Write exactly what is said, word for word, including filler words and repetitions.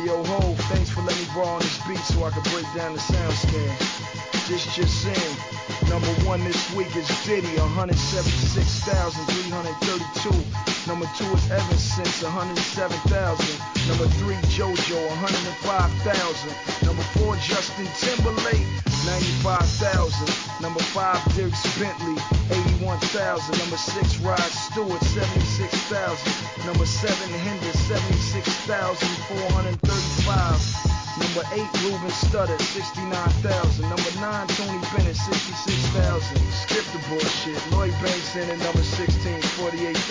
yo, ho, thanks for letting me borrow on this beat so I can break down the sound scan. This just in. Number one this week is Diddy, one hundred seventy-six thousand three hundred thirty-two. Number two is Evanescence, one hundred seven thousand. Number three, JoJo, one hundred five thousand. Number four, Justin Timberlake, ninety-five thousand. Number five, Dierks Bentley, eighty-one thousand. Number six, Rod Stewart, seventy-six thousand. Number seven, Hinder, seventy-six thousand four hundred thirty-five. Number eight, Ruben Studdard, sixty-nine thousand. Number nine, Tony Bennett, sixty-six thousand. Skip the bullshit. Lloyd Banks in at number sixteen, forty-eight thousand.